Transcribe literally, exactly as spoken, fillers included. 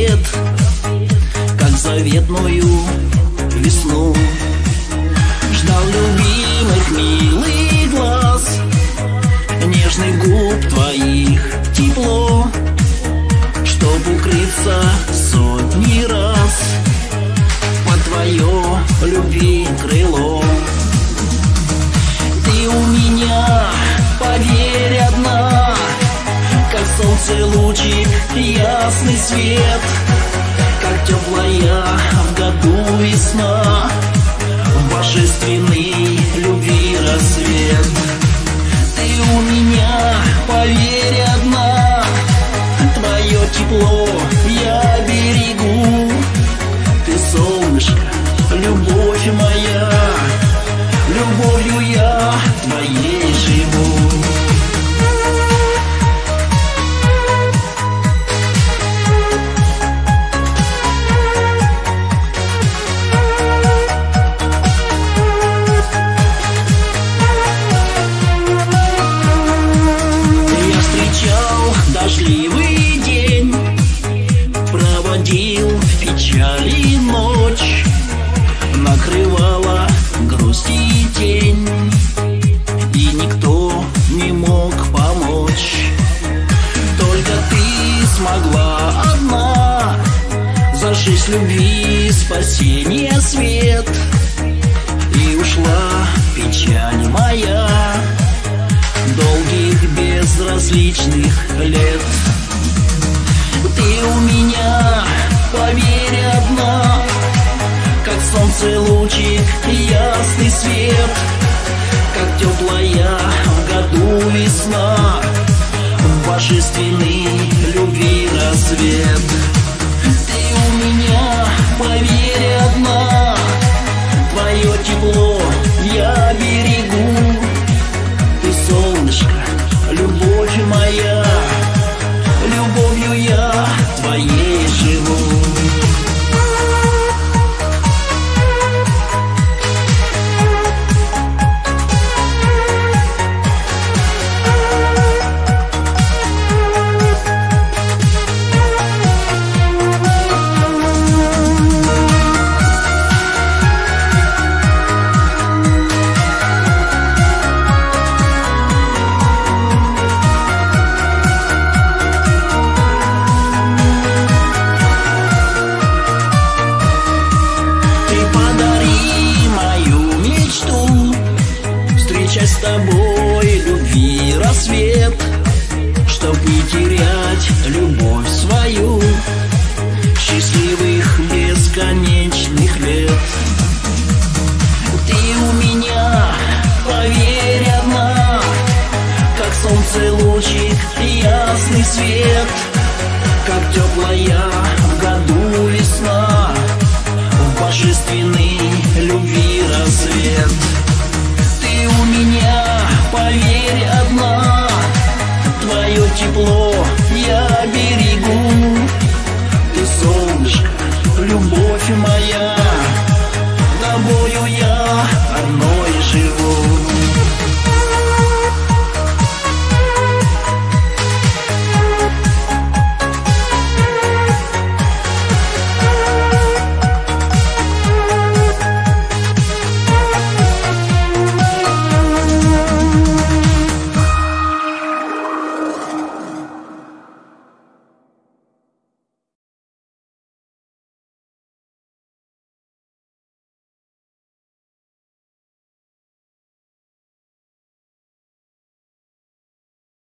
рассвет, как заветную весну. Ждал любимых милых глаз, нежных губ твоих тепло, чтоб укрыться сотни раз под твое любви крыло. Ты у меня, поверь, одна, как солнце лучик, ясный свет, как теплая в году весна, божественный любви рассвет. Ты у меня, поверь, одна, твое тепло я берегу. Ты солнышко, любовь моя, любовью я твоей живу. Дождливый день проводил в печали ночь, накрывала грусть и тень, и никто не мог помочь. Только ты смогла одна зажечь любви спасение свет, и ушла печаль моя долгих безразличных лет. Ты у меня, поверь, одна, как солнце лучик, ясный свет, как теплая в году весна, божественный любви рассвет. Ты у меня, поверь, одна, твое тепло я берегу. Ты солнышко, любовь моя, любовью я твоей живу. Встречать с тобой любви рассвет, чтоб не терять любовь свою, счастливых бесконечных лет. Ты у меня, поверь, одна, как солнце лучик, ясный свет, как теплая в году весна, божественный любви рассвет. Ты у меня, поверь, одна, твое тепло я берегу. Ты солнышко, любовь моя,